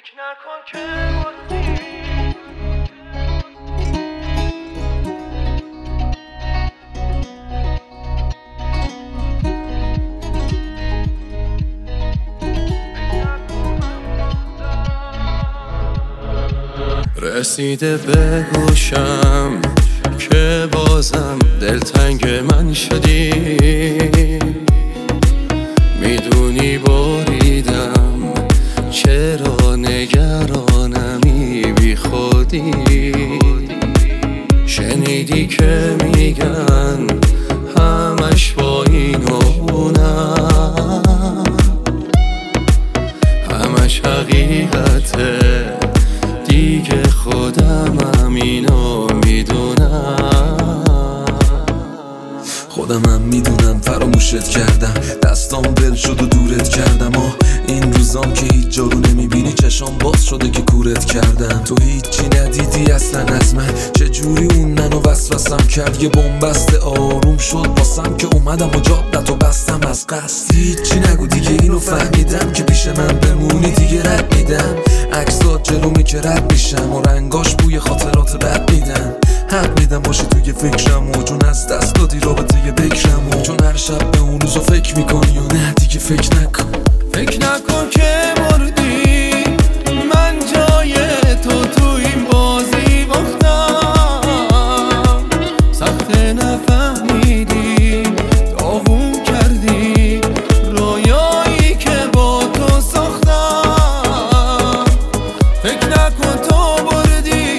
فکر نکن که مردی. رسیده به گوشم که بازم دلتنگ من شدی، میدونی بریدم چرا نگرانمی بی خودی. شنیدی که میگن همش با این و اونم، همش حقیقته دیگه، خودم اینو میدونم. خودمم میدونم فراموشت کردم، دستام دل شد و دورت کردم. این روزام که هیچ جا رو نمیبینی، چشام باز شده که کورت کردم. تو هیچی ندیدی اصلا از من، چجوری اون منو وسوسم کرد. یه بنبست آروم شد باسم که اومدم و جادتو بستم از قصد. هیچی نگو دیگه اینو فهمیدم که پیش من بمونی دیگه رد میدم. عکسات جلومی که رد میشم و رنگاش بوی خاطرات بد میدم. حق میدم باشی توی فکرم و چون از دست دادی رابطه بکرم و چون هر شب به اون روزو فکر میکنی و نه دیگه فکر نکن. فکر نکن که مردی، من جای تو این بازی باختم. سخت نفهمیدی، داغون کردی رویایی که با تو ساختم. فکر نکن تو بردی،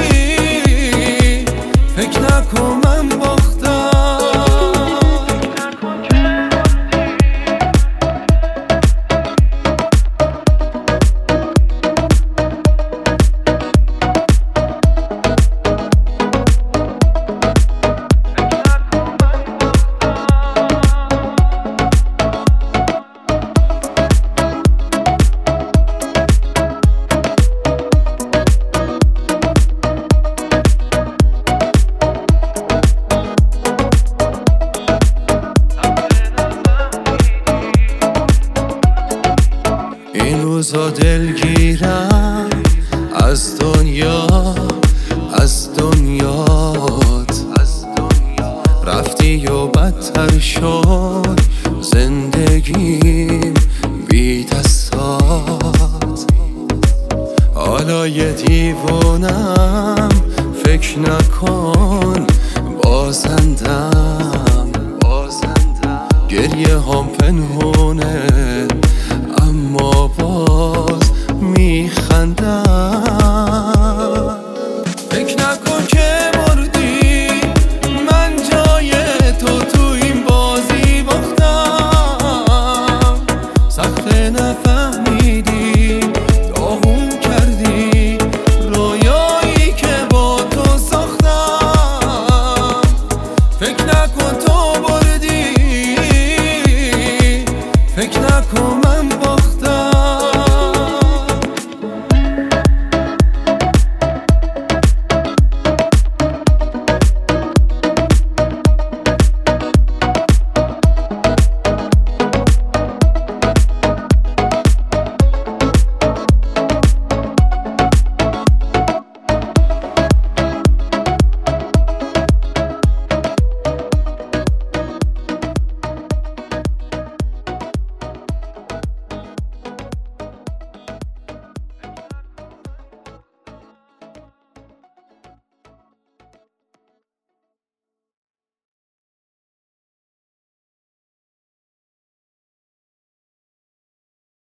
فکر نکن من باختم. این روزا دلگیرم از دنیا، از دنیات. رفتی و بدتر شد زندگیم بی دستات. حالا یه دیوونم، فکر نکن بازندم. گریه هم پنهونه